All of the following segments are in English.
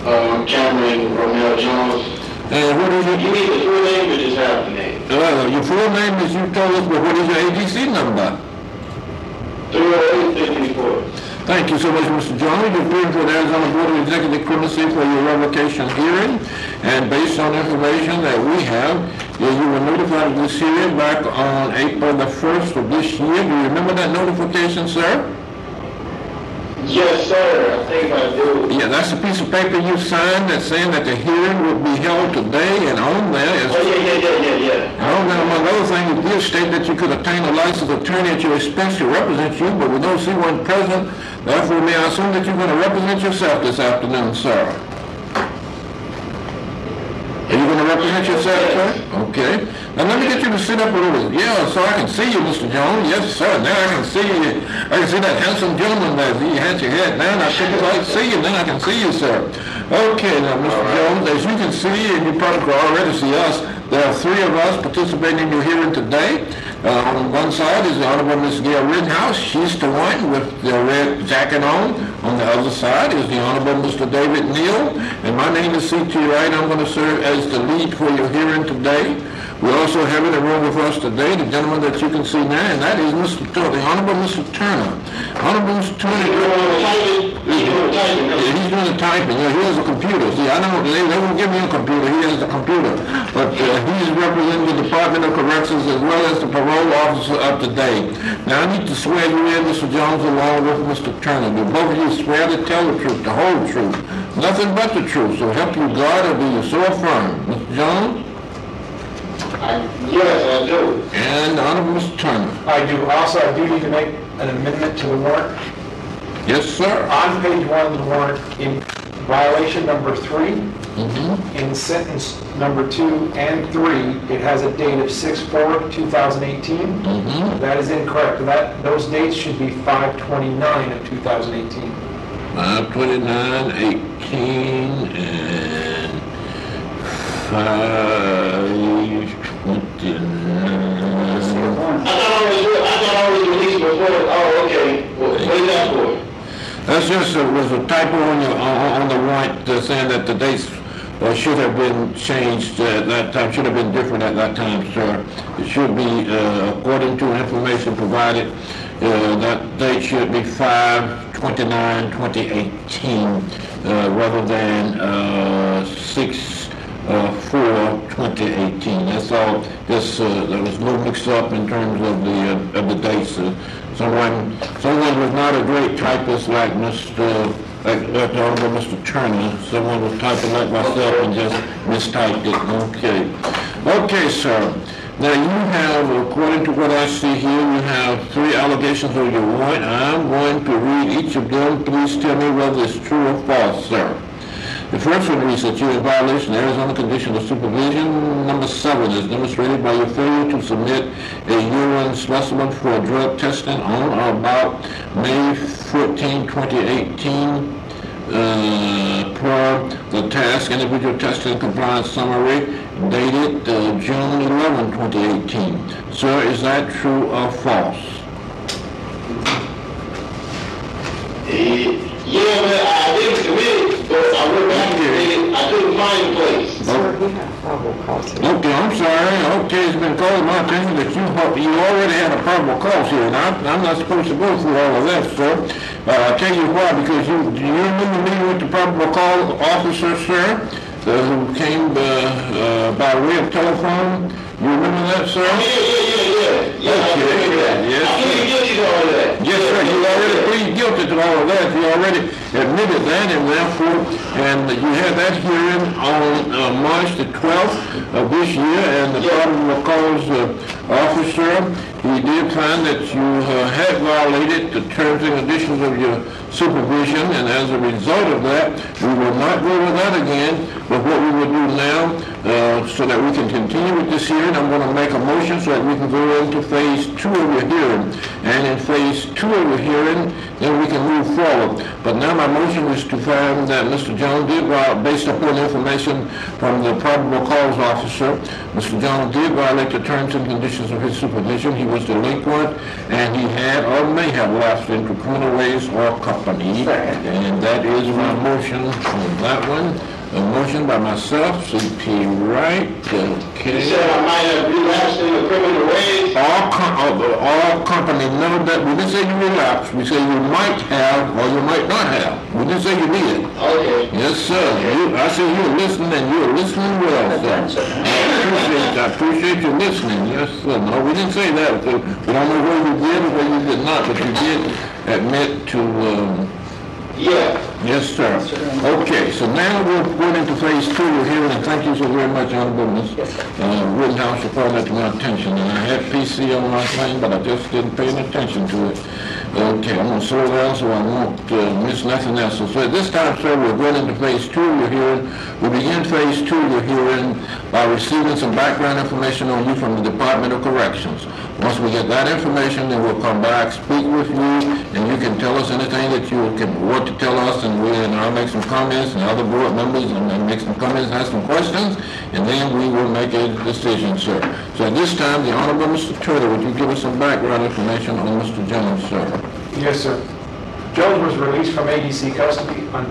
Cameron Romeo Jones. And what is your... You need the full name or just half the name? Your full name is you told us, but what is your ADC number? 308-54. Thank you so much, Mr. Jones. You're appearing for the Arizona Board of Executive Clemency for your revocation hearing. And based on information that we have, you were notified of this hearing back on April the 1st of this year. Do you remember that notification, sir? Yes, sir. I think I do. Yeah, that's a piece of paper you signed that's saying that the hearing would be held today, and on there is... Oh, yeah. And on there, among other things, it did state that you could obtain a licensed attorney at your expense to represent you, but we don't see one present. Therefore, may I assume that you're going to represent yourself this afternoon, sir? Are you going to represent yourself, sir? Okay. Now, let me get you to sit up a little. Yeah, so I can see you, Mr. Jones. Yes, sir. Now I can see you. I can see that handsome gentleman there. You had your head down. I think I can see you. Then I can see you, sir. Okay, now, Mr. Jones, as you can see, and you probably already see us, there are three of us participating in your hearing today. On one side is the Honorable Ms. Gail Rittenhouse. She's the one with the red jacket on. On the other side is the Honorable Mr. David Neal. And my name is C.T. Wright. I'm going to serve as the lead for your hearing today. We also have in the room with us today the gentleman that you can see now, and that is the Honorable Mr. Turner. Honorable Mr. Turner. He's doing the typing. He has a computer. See, I don't. They won't give me a computer. He has a computer. But he's representing the Department of Corrections as well as the parole officer up to date. Now, I need to swear you in, Mr. Jones, along with Mr. Turner. Do both of you swear to tell the truth, the whole truth, nothing but the truth? So help you God, or do you so affirm? Mr. Jones? Yes, I do. And Honorable Mr. Turner. I do. Also, I do need to make an amendment to the warrant. Yes, sir. On page 1 of the warrant, in violation number 3, in sentence number 2 and 3, it has a date of 6/4/2018. That is incorrect. Those dates should be 5/29 of 2018. 5/29/18 and 5/29. I thought I was released before. Oh, okay. What is that for? That's just was a typo on the warrant saying that the dates should have been changed at that time, should have been different at that time, sir. It should be, according to information provided, that date should be 5/29/2018 rather than 6/4/2018. That's all. This there was no mix-up in terms of the dates. Someone was not a great typist like the Honorable Mr. Turner. Someone was typing like myself and just mistyped it. Okay, sir. Now you have, according to what I see here, you have 3 allegations on your warrant. I'm going to read each of them. Please tell me whether it's true or false, sir. The first one reads that you're in violation of Arizona Condition of Supervision. Number 7 is demonstrated by your failure to submit a urine specimen for drug testing on or about May 14, 2018, per the task individual testing compliance summary dated June 11, 2018. Sir, is that true or false? Yeah, but I didn't submit it, but I went back and did it. I couldn't find the place. Sir, we have probable cause here. Okay, I'm sorry. Okay, it's been called my attention that you already had a probable cause here, and I'm not supposed to go through all of that, sir. I'll tell you why, because do you remember meeting with the probable cause officer, sir, who came by way of telephone? You remember that, sir? Yeah. Okay. I plead guilty to all of that. Yes, sir. You already pleaded guilty to all of that. You already admitted that, and therefore, you had that hearing on March the 12th of this year, and the probable cause officer, he did find that you had violated the terms and conditions of your supervision, and as a result of that, we will not go with that again. But what we will do now, so that we can continue with this hearing. I'm going to make a motion so that we can go into phase 2 of the hearing. And in phase 2 of the hearing, then we can move forward. But now my motion is to find that Mr. Jones did, based upon information from the probable cause officer, Mr. Jones did violate the terms and conditions of his supervision. He was delinquent, and he had or may have lapsed into criminal ways or company. And that is my motion on that one. A motion by myself, C.P. Wright, okay. You said I might have relapsed in the criminal ways? All company, no, that, we didn't say you relapsed, we say you might have or you might not have. We didn't say you did. Okay. Yes, sir. I see you're listening, and you're listening well, sir. I appreciate you listening, yes, sir. No, we didn't say that. We don't know where you did or where you did not, but you did admit to, Yeah. yes, sir. Okay, so now we're going into phase 2 of hearing, and thank you so very much, Honorable Ms. Rittenhouse, for calling that to my attention. And I had PC on my thing, but I just didn't pay any attention to it. Okay, I'm going to slow down so I won't miss nothing else. So at this time, sir, we're going into phase 2 of your hearing. We begin phase 2 of your hearing by receiving some background information on you from the Department of Corrections. Once we get that information, then we'll come back, speak with you, and you can tell us anything that you want to tell us, and I'll make some comments, and other board members and make some comments, ask some questions, and then we will make a decision, sir. So at this time, the Honorable Mr. Turner, would you give us some background information on Mr. Jones, sir? Yes, sir. Jones was released from ADC custody on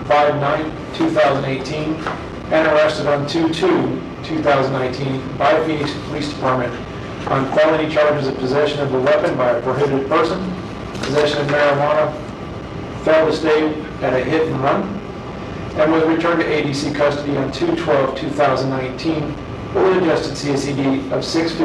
5/9/2018 and arrested on 2/2/2019 by Phoenix Police Department on felony charges of possession of a weapon by a prohibited person, possession of marijuana, failed to stay at a hit and run, and was returned to ADC custody on 2/12/2019 with an adjusted CSED of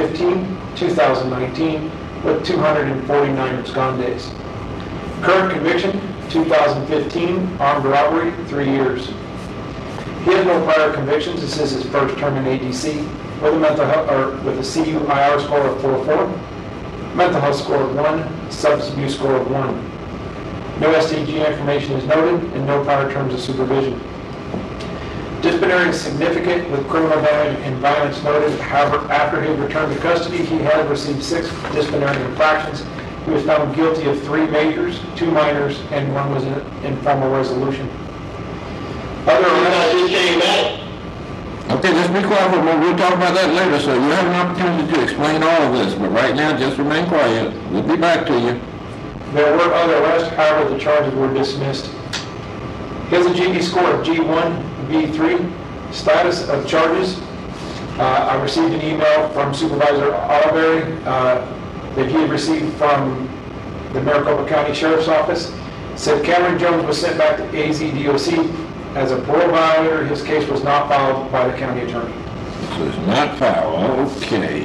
6/15/2019 with 249 abscond days. Current conviction, 2015, armed robbery, 3 years. He has no prior convictions. This is his first term in ADC with a with a CUIR score of 4.4, mental health score of 1, substance abuse score of 1. No STG information is noted and no prior terms of supervision. Disciplinary is significant with criminal damage and violence noted. However, after his return to custody, he has received 6 disciplinary infractions. He was found guilty of 3 majors, 2 minors, and 1 was an informal resolution. Other arrests just came back. Okay, just be quiet for a moment. We'll talk about that later, sir. You have an opportunity to explain all of this, but right now, just remain quiet. We'll be back to you. There were other arrests, however, the charges were dismissed. He has a GD score of G1, B3. Status of charges. I received an email from Supervisor Olivery that he had received from the Maricopa County Sheriff's Office. Said Cameron Jones was sent back to AZDOC as a parole violator. His case was not filed by the county attorney. So it's not filed. Okay.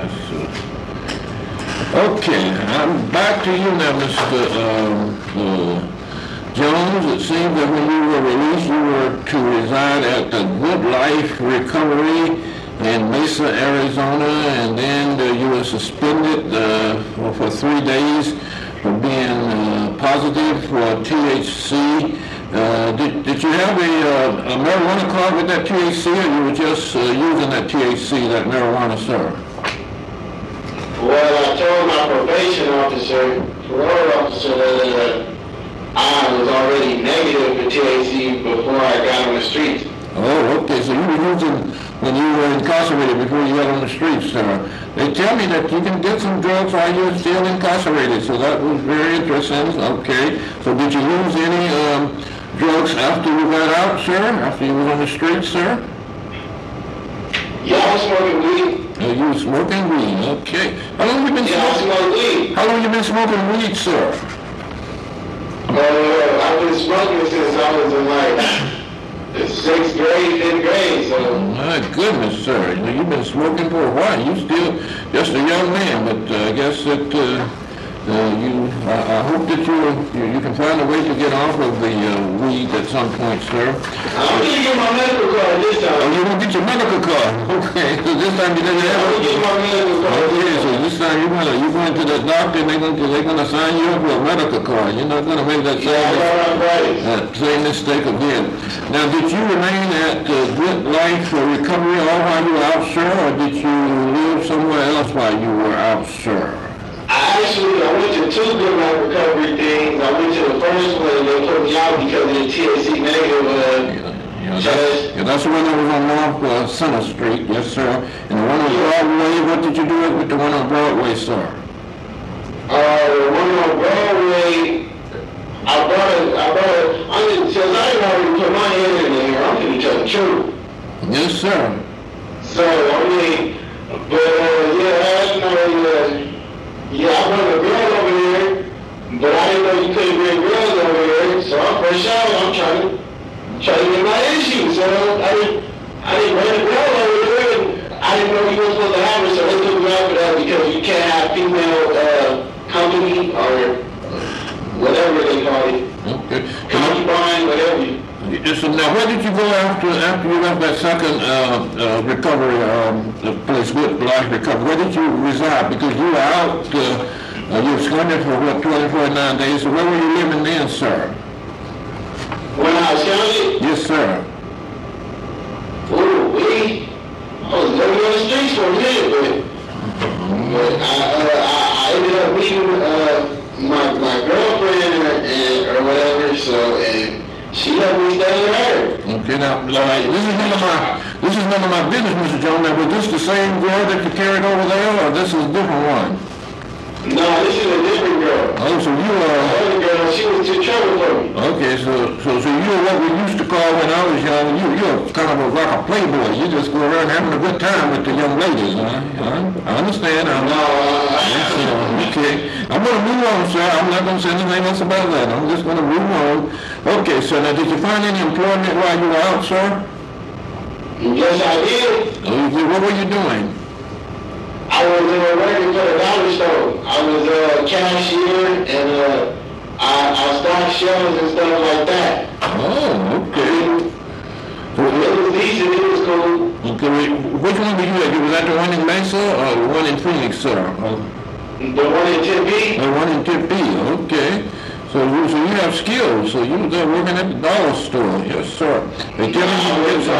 Okay, I'm back to you now, Mr. Jones. It seems that when you were released, you were to reside at the Good Life Recovery in Mesa, Arizona, and then you were suspended for 3 days for being positive for THC. Did you have a marijuana card with that THC, or you were just using that THC, that marijuana, sir? Well, I told my probation officer, parole officer, that I was already negative for THC before I got on the streets. Oh, okay, so you were using when you were incarcerated before you got on the streets, sir. They tell me that you can get some drugs while you're still incarcerated, so that was very interesting. Okay, so did you use any drugs after you got out, sir? After you were on the streets, sir? Yeah, I was smoking weed. You were smoking weed, okay. How long have you been Yeah, I smoking? smoke weed. How long have you been smoking weed, sir? I've been smoking since I was in like 6th grade, 5th grade, so. My goodness, sir. You've been smoking for a while. You still just a young man, but I guess that I hope that you can find a way to get off of the weed at some point, sir. I'm gonna get my medical card this time. Oh, you're gonna get your medical card? Okay, so this time you didn't have I'm gonna it? get my medical card. Okay, so this time you're going to the doctor and they're gonna sign you up with a medical card. You're not gonna make that same mistake again. Now, did you remain at Good Life Recovery all while you were out, sir, or did you live somewhere else while you were out, sir? I went to two Good Life Recovery things. I went to the first one and they put me out because of the THC negative test. That's the one that was on North Center Street, yes, sir. And the one on Broadway, what did you do with the one on Broadway, sir? The one on Broadway, since I already put my hand in there, I'm going to tell the truth. Yes, sir. So, I mean, I brought a girl over here, but I didn't know you couldn't bring girls over here, so I'm fresh out, I'm trying to get my issue, so I didn't bring a girl over here, and I didn't know you were supposed to have her, so they took me out for that because you can't have female company or whatever they call it. Okay. Concubine, whatever. So now, where did you go after you left that second recovery place, Good Life Recovery? Where did you reside? Because you were out, you were squandered for what, 49 days. So where were you living then, sir? When I was counted? Yes, sir. I was living on the streets for a minute, but I ended up meeting my girlfriend or whatever, and she let me stay with her. Okay, now, this is none of my business, Mr. Jones. Now, was this the same girl that you carried over there, or this is a different one? No, this is a different girl. Oh, so you The other girl, she was too trouble for me. Okay, so you were what we used to call when I was young, you're kind of like a playboy. You just go around having a good time with the young ladies, huh? I understand. Okay. I'm going to move on, sir. I'm not going to say anything else about that. I'm just going to move on. Okay, so now did you find any employment while you were out, sir? Yes, I did. Oh, you did? What were you doing? I was working for the dollar store. I was a cashier, and I stocked shelves and stuff like that. Oh, okay. It was decent. It was cool. Okay, which one were you at? Was that the one in Mesa or the one in Phoenix, sir? The one in Tempe? The one in Tempe, okay. So you have skills. So you were there working at the dollar store, yes, sir. They tell me you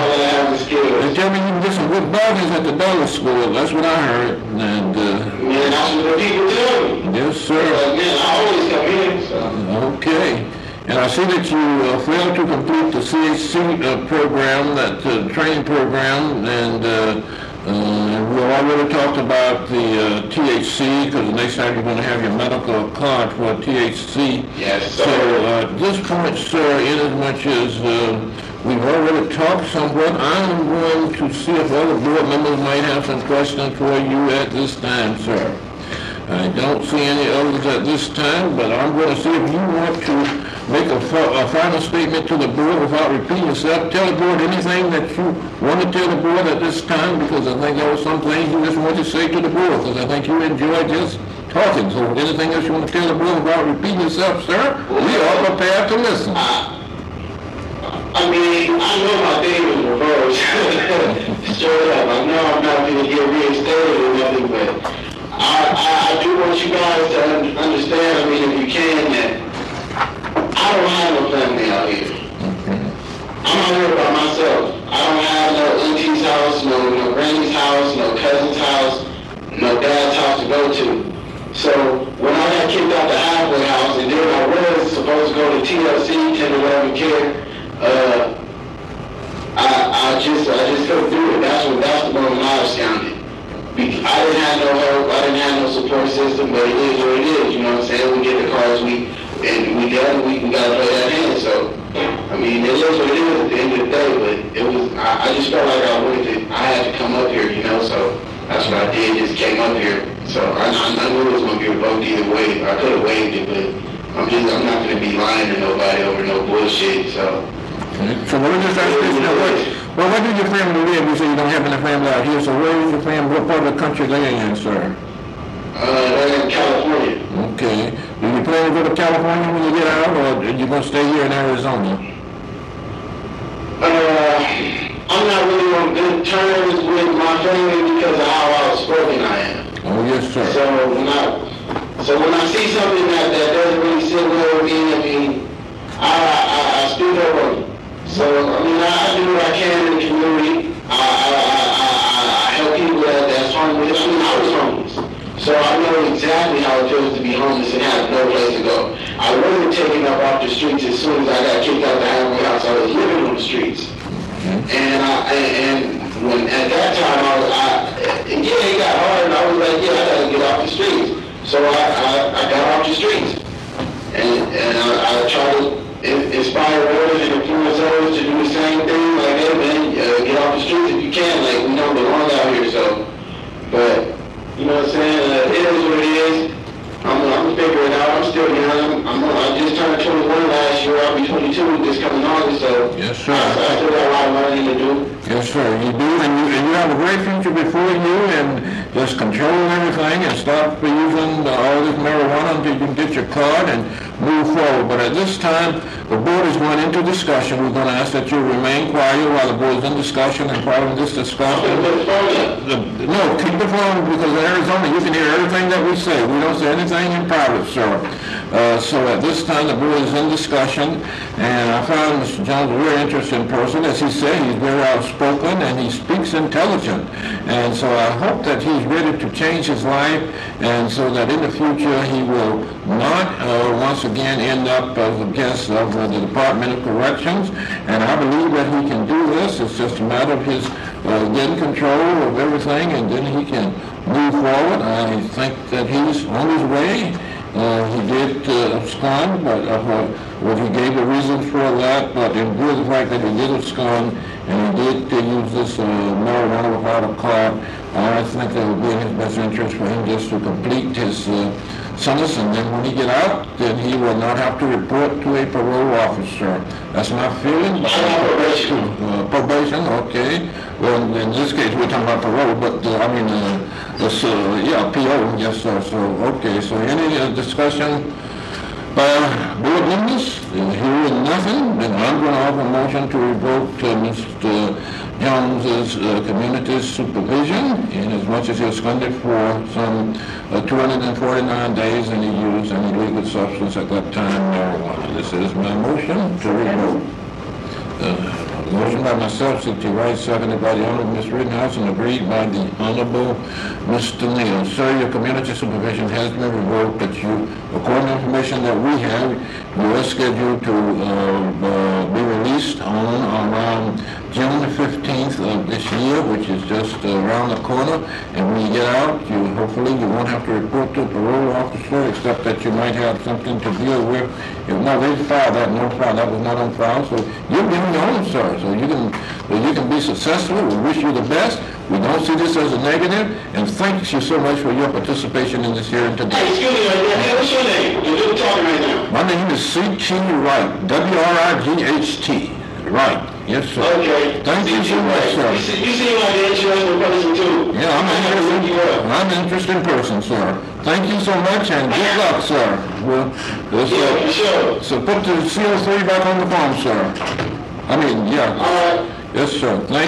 can get some good bargains at the dollar store. That's what I heard. And man, that's what the people tell me. yes, sir. Man, I always come in. So. Okay. And I see that you failed to complete the CHC program, that training program, and we already talked about the THC, because the next time you're going to have your medical card for THC. Yes, sir. So at this point, sir, in as much as we've already talked somewhat, I'm going to see if other board members might have some questions for you at this time, sir. I don't see any others at this time, but I'm going to see if you want to make a final statement to the board without repeating yourself. Tell the board anything that you want to tell the board at this time, because I think there were some things you just want to say to the board, because I think you enjoyed just talking. So anything else you want to tell the board without repeating yourself, sir? We are prepared to listen. I mean, I know my thing was reversed. Straight up. I know I'm not going to get reinstated or nothing, but I do want you guys to understand, I mean, if you can, that I don't have no family out here. I'm out here by myself. I don't have no auntie's house, no granny's house, no cousin's house, no dad's house to go to. So when I got kicked out the halfway house, and then I was supposed to go to TLC, Tender Loving Care, I just couldn't do it. That's the moment I was scounded. I didn't have no help, I didn't have no support system, but it is what it is, you know what I'm saying? We get the cards, we gotta play that hand, so, I mean, it is what it is at the end of the day, but it was, I just felt like I had to come up here, you know, so that's what I did, just came up here, so I knew it was gonna be revoked either way. I could have waived it, but I'm not gonna be lying to nobody over no bullshit, so. So let me just ask this, where did your family live? You say you don't have any family out here, so where is your family, what part of the country they in, sir? They're in California. Okay. Do you plan to go to California when you get out, or are you going to stay here in Arizona? I'm not really on good terms with my family because of how outspoken I am. Oh, yes, sir. So when I see something that doesn't really sit well with me, I mean, I speak up on it. So, I mean, I do what I can in the community. I help people that's homeless. I mean, I was homeless. So I know exactly how it feels to be homeless and have no place to go. I wasn't taken up off the streets as soon as I got kicked out of the halfway house. I was living on the streets. And when at that time it got hard, and I was like, I gotta get off the streets. So I got off the streets, and I try to inspire others and influence others to do the same thing. Like, hey man, get off the streets if you can. Like, we don't belong out here. So, but you know what I'm saying? It is what it is. I'm figuring it out. I'm still young. I just turned 21 last year. I'll be 22 this coming August. So yes, sir. I still got a lot of learning to do. Yes, sir. You do, and you have a great future before you, and just control everything and stop using all this marijuana until you can get your card and move forward. But at this time, the board is going into discussion. We're going to ask that you remain quiet while the board is in discussion, and following this discussion. No, keep the phone, because in Arizona you can hear everything that we say. We don't say anything in private, sir. So at this time, the board is in discussion, and I found Mr. Jones a very interesting person. As he said, he's very outspoken and he speaks intelligent. And so I hope that he's ready to change his life, and so that in the future he will not once again end up as a guest of the Department of Corrections. And I believe that he can do this. It's just a matter of his getting control of everything, and then he can move forward. I think that he's on his way. He did abscond, but he gave the reasons for that, but in view of the fact that he did abscond and he did use this marijuana without a card, I think that it would be in his best interest for him just to complete his sentence, and then when he get out, then he will not have to report to a parole officer. That's my feeling. Probation, okay. Well, in this case, we're talking about parole, but PO, yes, sir. So, okay, so any discussion by board members? Hearing nothing, then I'm going to offer a motion to revoke Mr. Jones's community supervision, in as much as he was suspended for some 249 days, and he used an illegal substance at that time, marijuana. This is my motion to revoke. Motion by myself, Secretary Wright, seconded by the Honorable Ms. Rittenhouse, and agreed by the Honorable Mr. Neal. Sir, your community supervision has been revoked, but you, according to information that we have, you are scheduled to be released on around June the 15th of this year, which is just around the corner. And when you get out, hopefully you won't have to report to a parole officer, except that you might have something to deal with. No, they filed that, no file, that was not on file, so you're doing your own, sir. So you can be successful. We wish you the best. We don't see this as a negative, and thank you so much for your participation in this hearing today. Hey, excuse me, what's your name? You're talking right now. My name is C.T. Wright, W-R-I-G-H-T. Right, yes, sir. Okay. Thank you so much, sir. You seem like an interesting person, too. Yeah, I'm an interesting person, sir. Thank you so much, and good luck, sir. Well, sure. So put the CO3 back on the phone, sir. All right. Yes, sir. Thank